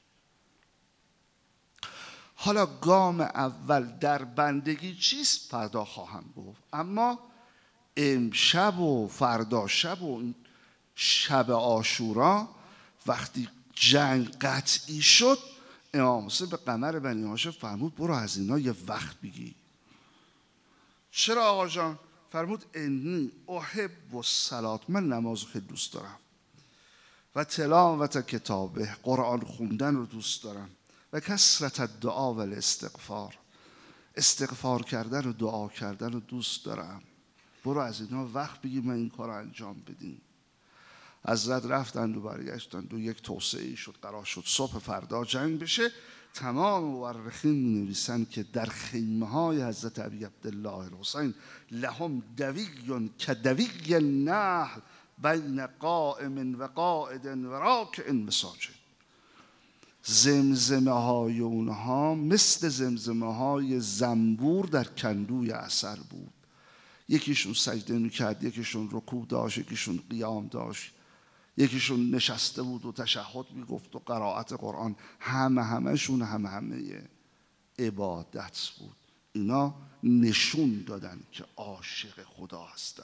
حالا گام اول در بندگی چیست؟ فردا خواهم گفت. اما امشب و فردا شب و شب عاشورا وقتی جنگ قطعی شد، امام حسین به قمر بنی هاشم فرمود برو از اینا یه وقت بگی. چرا آقا جان؟ فرمود انی احب الصلات، من نماز خیلی دوست دارم و تلاوت کتابه، قرآن خوندن رو دوست دارم و کثرت الدعا و الاستغفار، استغفار کردن و دعا کردن رو دوست دارم. برو از اینا وقت بگی من این کار رو انجام بدیم. حضرت رفتند و برگشتند و یک توسعه شد، قرار شد صبح فردا جنگ بشه تمام مورخین می نویسند که در خیمه های حضرت ابی عبدالله الحسین لهم دوی کدوی النحل بین قائم و قاعد و راکع مساجد. زمزمه های اونها مثل زمزمه های زنبور در کندوی اثر بود. یکیشون سجده میکرد، یکیشون رکوع داشت، یکیشون قیام داشت، یکیشون نشسته بود و تشهد میگفت و قرائت قرآن. همه همهشون همه همه عبادت بود. اینا نشون دادن که عاشق خدا هستن.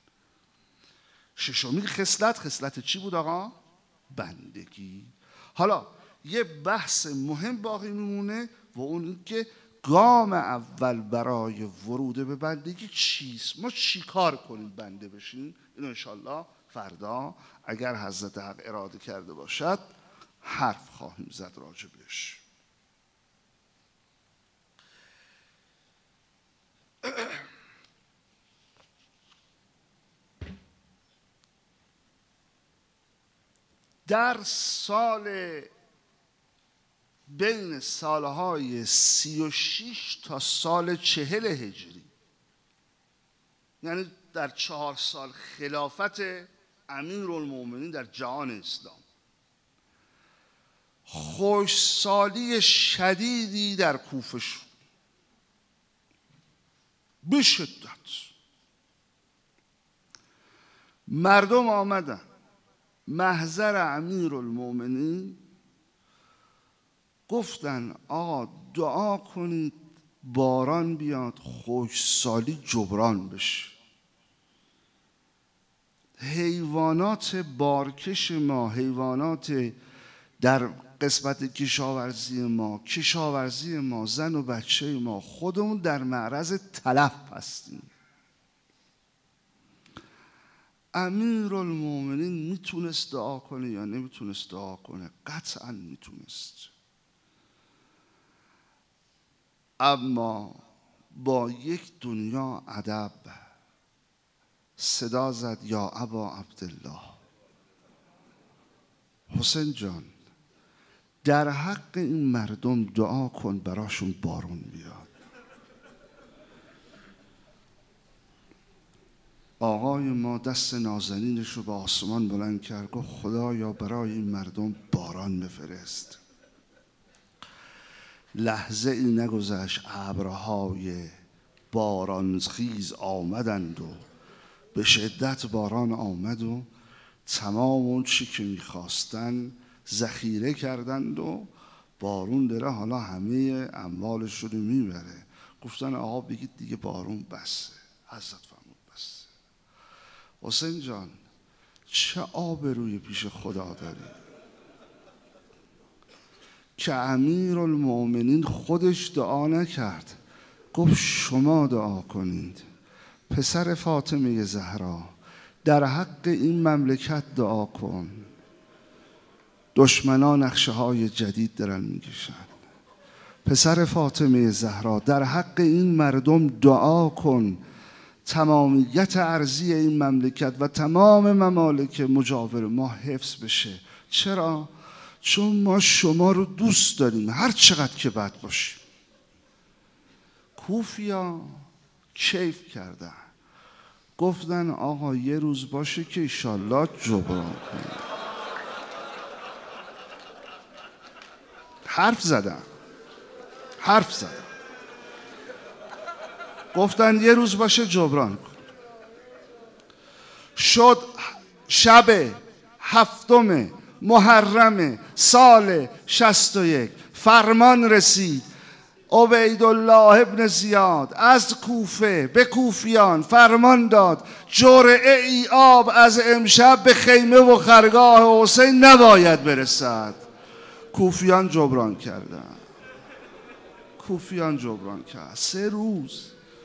ششمین خصلت، خصلت چی بود آقا؟ بندگی. حالا یه بحث مهم باقی میمونه و اون که گام اول برای ورود به بندگی چیست؟ ما چی کار کنیم بنده بشیم؟ اینو انشالله فردا اگر حضرت حق اراده کرده باشد حرف خواهیم زد راجبش. در سال بین سالهای سی و شیش تا سال چهل هجری، یعنی در چهار سال خلافت امیرالمومنین در جهان اسلام، خشکسالی شدیدی در کوفه شد به شدت. مردم آمدن محضر امیرالمومنین گفتن آقا دعا کنید باران بیاد خشکسالی جبران بشه. حیوانات بارکش ما، حیوانات در قسمت کشاورزی ما، کشاورزی ما، زن و بچه ما، خودمون در معرض تلف هستیم. امیرالمومنین میتونست دعا کنه یا نمیتونست دعا کنه؟ قطعا میتونست. اما با یک دنیا ادب صدا زد یا ابا عبدالله، حسین جان در حق این مردم دعا کن براشون بارون بیاد. آقای ما دست نازنینش رو به آسمان بلند کرد، گفت خدایا برای این مردم باران بفرست. لحظه ای نگذشت ابرهای بارانخیز آمدند و به شدت باران آمد و تمام اون چی که میخواستن ذخیره کردند و بارون داره حالا همه اموالش رو میبره. گفتن آقا بگید دیگه بارون بسه. حضرت فرمود بسه. حسین جان چه آبروی پیش خدا داری که امیرالمومنین خودش دعا نکرد، گفت شما دعا کنید. پسر فاطمه زهرا در حق این مملکت دعا کن. دشمنان نقشه های جدید دارن میکشن. پسر فاطمه زهرا در حق این مردم دعا کن تمامیت ارضی این مملکت و تمام ممالک مجاور ما حفظ بشه. چرا؟ چون ما شما رو دوست داریم هر چقدر که بد باشیم. کوفیا کیف کردن، گفتن آقا یه روز باشه که ایشالله جبران کنیم. حرف زدن حرف زدن گفتن یه روز باشه جبران کن. شد شب هفتم محرم سال شصت و یک فرمان رسید عبیدالله ابن زیاد از کوفه به کوفیان فرمان داد جرعه ای آب از امشب به خیمه و خرگاه حسین نباید برسد. کوفیان جبران کردن. کوفیان جبران کرد. سه روز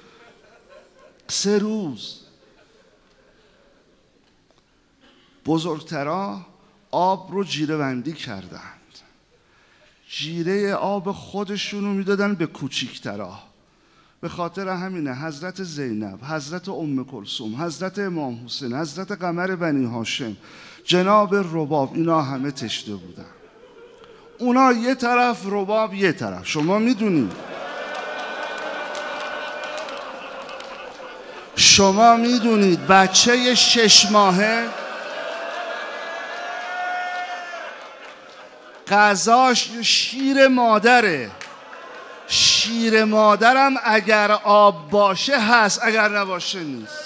سه روز بزرگترا آب رو جیره بندی کردند. جیره آب خودشونو میدادن به کوچیکترا. به خاطر همینه حضرت زینب، حضرت ام کلثوم، حضرت امام حسین، حضرت قمر بنی هاشم، جناب رباب، اینا همه تشنه بودن. اونا یه طرف، رباب یه طرف. شما میدونید شما میدونید بچه شش ماهه غذاش شیر مادره. شیر مادرم اگر آب باشه هست، اگر نباشه نیست.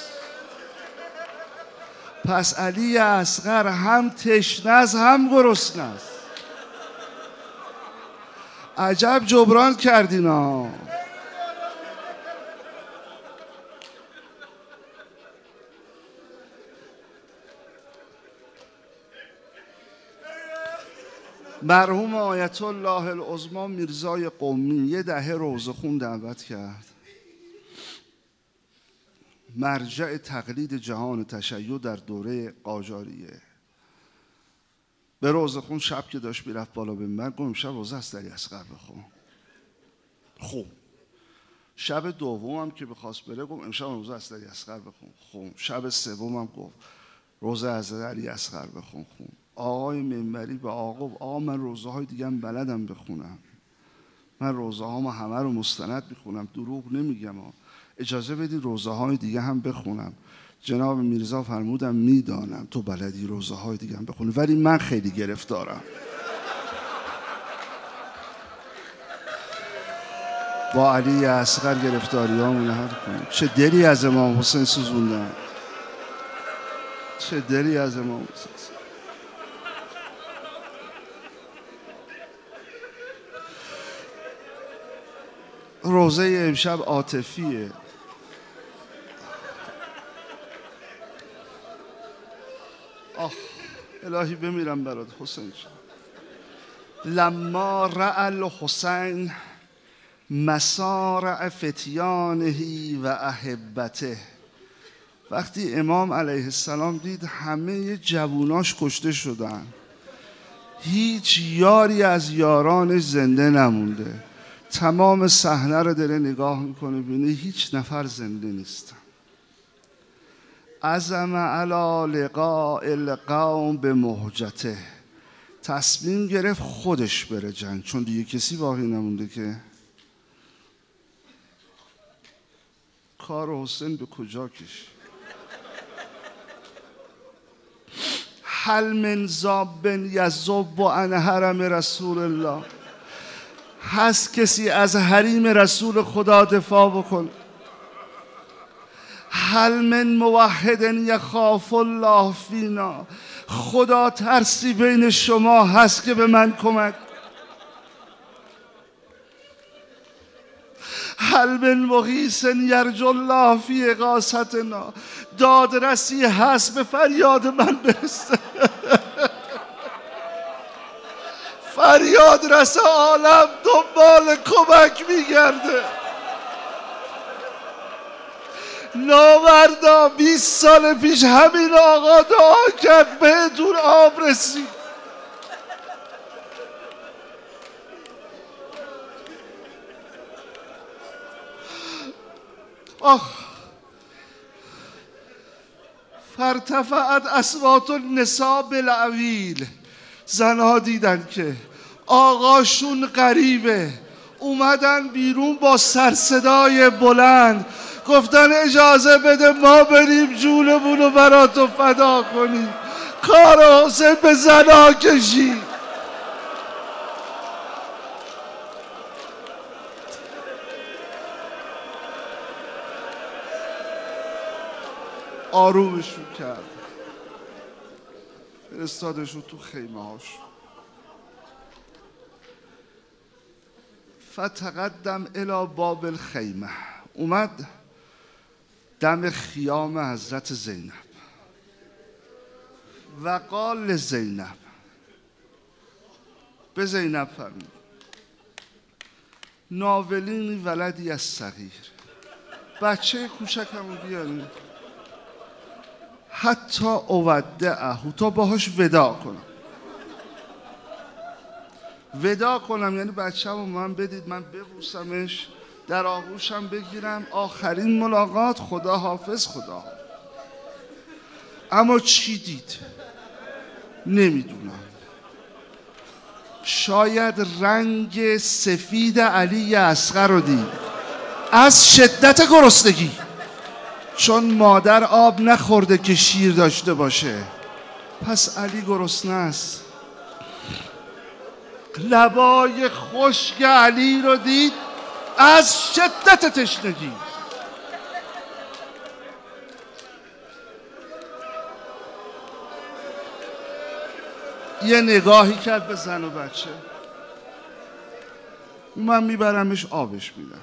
پس علی اصغر هم تشنه است هم گرسنه است. عجب جبران کردین ها. مرحوم آیت الله العظمی میرزای قمی یه دهه روزه خون دعوت کرد. مرجع تقلید جهان تشیع در دوره قاجاریه. به روزه خون شب که داشت میرفت بالا به من گفت امشب روزه است علی اصغر بخون. خون. شب دومم که بخواست بره گفت امشب روزه است علی اصغر بخون. خون. شب سومم گفت روزه از علی اصغر بخون. خون. آقای منبری به آقا آقا من روزه های دیگه هم بلدم بخونم. من روزه ها همه رو مستند میخونم، دروغ نمیگم. اجازه بدید روزه های دیگه هم بخونم. جناب میرزا فرمودم میدانم تو بلدی روزه های دیگه هم بخونی، ولی من خیلی گرفتارم. با علی اصغر گرفتاری هامون حل کنیم. چه دلی از امام حسین سوزوندن، چه دلی از امام حسین. روزه امشب عاطفیه. آه الهی بمیرم برات حسین جان. لما رأى الحسین مسارع فتیانه و احبته. وقتی امام علیه السلام دید همه جووناش کشته شدن، هیچ یاری از یارانش زنده نمونده، تمام صحنه رو داره نگاه میکنه بینه هیچ نفر زنده نیستن. عزم علی لقاء القوم به مهجته. تصمیم گرفت خودش بره جنگ چون دیگه کسی باقی نمونده که. کار حسین به کجا کش. هل من ذاب یذب عن حرم رسول الله. هست کسی از حریم رسول خدا دفاع بکن؟ هل من موحد یخاف الله فینا. خدا ترسی بین شما هست که به من کمک. هل من مغیث یرجو الله فی اغاثتنا. دادرسی هست به فریاد من برسه. فریاد رس عالم دنبال کمک میگرده. ناوردا بیست سال پیش همین آقا دعا کرد بهتون آب رسید. آخ فارتفعت اصوات النساء بالعویل. زنها دیدن که آقاشون غریبه، اومدن بیرون با سرصدای بلند گفتن اجازه بده ما بریم جونمون رو براتو فدا کنیم. کار حسین به زنا کشید. آرومشون کرد، فرستادشون تو خیمه هاشون. فتقدم الی باب الخیمه. اومد دم خیام حضرت زینب و قال لزینب، به زینب فرمود ناولینی ولدی از صغیر. بچه کوچکمو بیارین حتی اودعه، تا باهاش ودا کنم. ودا کنم یعنی بچه‌مو من بدید من ببوسمش، در آغوشم بگیرم، آخرین ملاقات، خدا حافظ خدا. اما چی دید؟ نمیدونم. شاید رنگ سفید علی اصغر رو دید از شدت گرسنگی، چون مادر آب نخورده که شیر داشته باشه، پس علی گرسنه است. لبای خشک علی رو دید از شدت تشنگی. یه نگاهی کرد به زن و بچه، من میبرمش آبش میدم.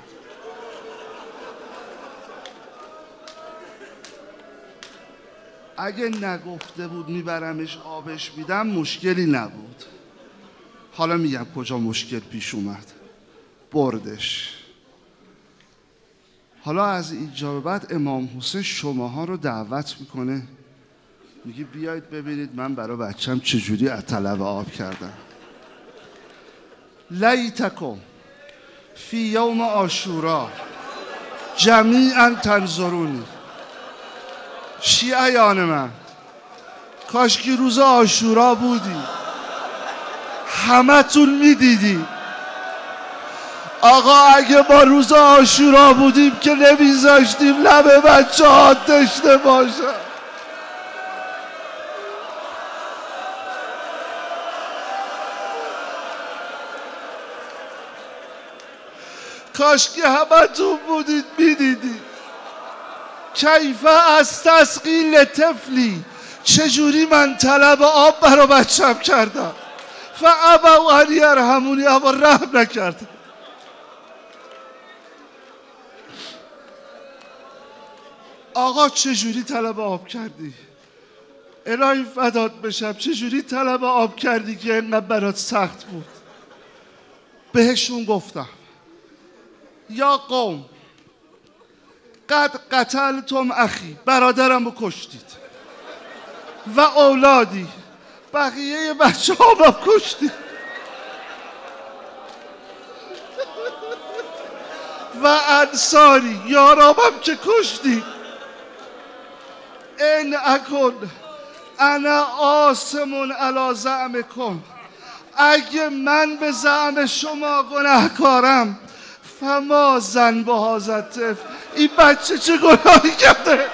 اگه نگفته بود میبرمش آبش میدم مشکلی نبود. حالا میگم کجا مشکل پیش اومد. بردش. حالا از اینجا به بعد امام حسین شماها رو دعوت میکنه، میگه بیایید ببینید من برای بچم چجوری از طلب آب کردم. لیتکم فی یوم عاشورا جمیعا تنظرونی. شیعیان من، کاش که روز عاشورا بودی همه تون میدیدی. آقا اگه ما روز عاشورا بودیم که نمیذاشتیم لب بچه ها تشنه باشه. کاش که همه تون بودید میدیدید کیفه از تسقیل طفلی، چجوری من طلب آب برا بچم کردم. فابوا ان یرحمونی، اما رحم نکردم. آقا چجوری طلب آب کردی؟ الهی فدات بشم، چجوری طلب آب کردی که اینقدر برات سخت بود؟ بهشون گفتم یا قوم قد قتلتم اخی، برادرم رو کشتید، و اولادی، بقیه بچه ها رو کشتید، و انصاری یارامم که کشتید. این اکن انا آسمون علی زعمکم، اگه من به زعم شما گناهکارم، فما زن با حاضر، این بچه چه گناهی کرده؟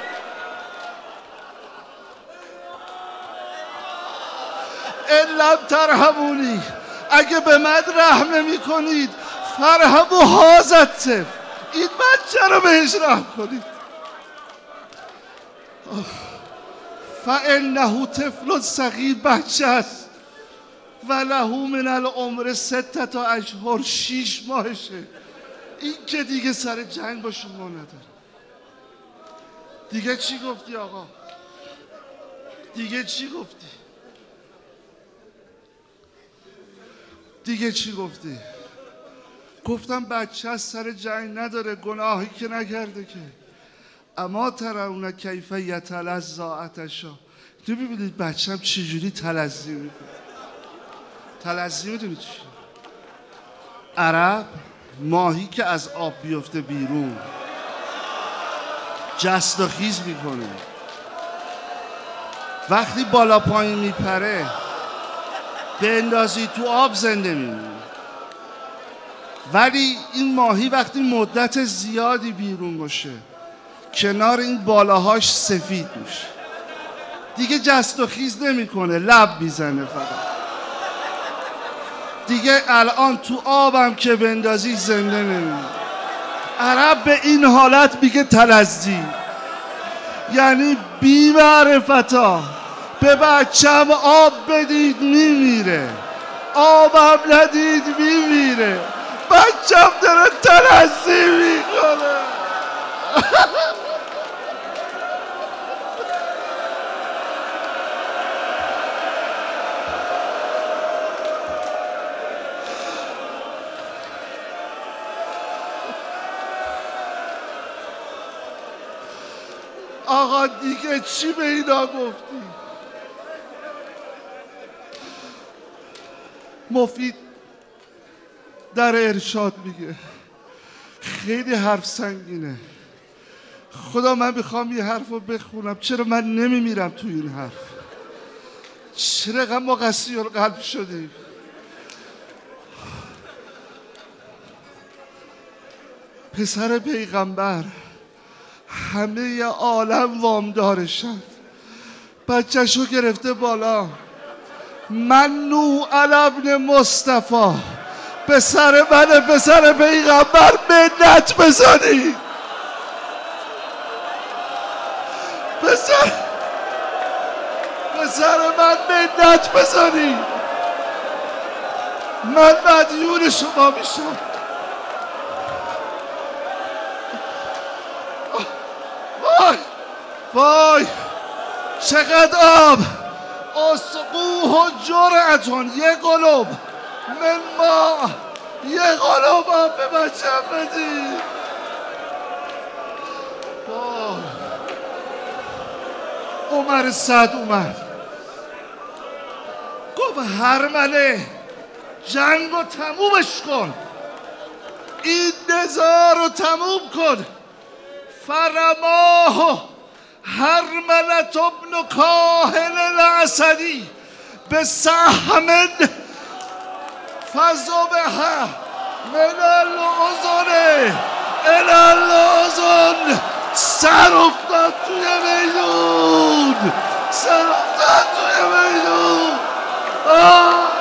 این لم ترحمونی، اگه به من رحم نمی کنید، فرحمو حاضر، این بچه رو بهش رحم کنید. فانه طفل صغیر، بچه است، و له من العمر سته تا اشهر، شیش ماهشه. این که دیگه سر جنگ با شما نداره. دیگه چی گفتی آقا؟ دیگه چی گفتی؟ دیگه چی گفتی؟ گفتم بچه از سر جنگ نداره، گناهی که نکرده که. اما ترون کیف یتلظی عطشا، تو ببینید بچه‌م چجوری تلظی میکنه. تلظی میدونی چی؟ عرب ماهی که از آب بیفته بیرون جست و خیز میکنه، وقتی بالا پایین میپره بندازی تو آب زنده میمونه. ولی این ماهی وقتی مدت زیادی بیرون باشه کنار این بالاهاش سفید میشه، دیگه جست و خیز نمیکنه، لب میزنه فقط. دیگه الان تو آبم که بندازی زنده نمیمونه. عرب به این حالت میگه تلظی، یعنی بی معرفتا به بچم آب بدید میمیره، آبم ندید میمیره، بچم داره تلظی میکنه. آقا دیگه چی به اینا گفتی؟ مفید در ارشاد میگه خیلی حرف سنگینه. خدا من میخوام یه حرف رو بخونم، چرا من نمیمیرم تو این حرف؟ چرا غم ما قسی القلب شدیم؟ پسر پیغمبر همه عالم وامدارشن، بچه‌شو گرفته بالا. منو علی ابن مصطفی، پسر منه، پسر پیغمبر، منت بزنی. پسر پسر من منت بزنی. من مدیون شما میشم. وای وای چقدر آب. اسقوه جرعتون، یه قلوب من ما، یه قلوب آب به بچم بدی. عمر سعد اومد گفت هرمله جنگ رو تمومش کن، این نزار رو تموم کن. فرماه هرملة ابن کاهل الاسدی به سهم فضبه من الاذن الی الاذن. سر افتاد توی میدون، سر افتاد توی میدون. آه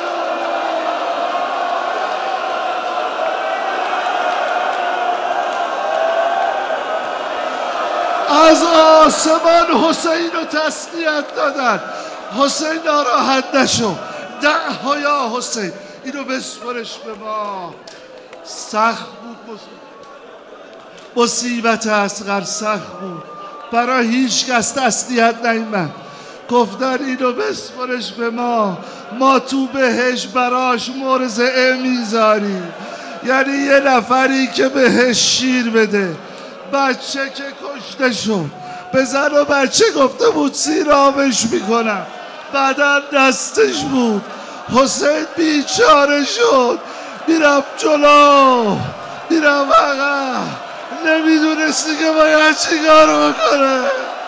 از آسمان حسین رو تسلیت دادن. حسین ناراحت نشو، دعها یا حسین، اینو بسپرش به ما. سخت بود مصیبت اصغر، سخت بود، برای هیچ کس تسلیت نیامد. گفتن اینو بسپرش به ما، ما تو بهش براش مرضعه میذاریم. یعنی یه نفری که بهش شیر بده. بچه که کشته شد، به زن و بچه گفته بود سیرابش میکنم، بدن دستش بود. حسین بیچاره شد، میرم جلو میرم عقب، نمیدونستی که باید چی کار بکنه.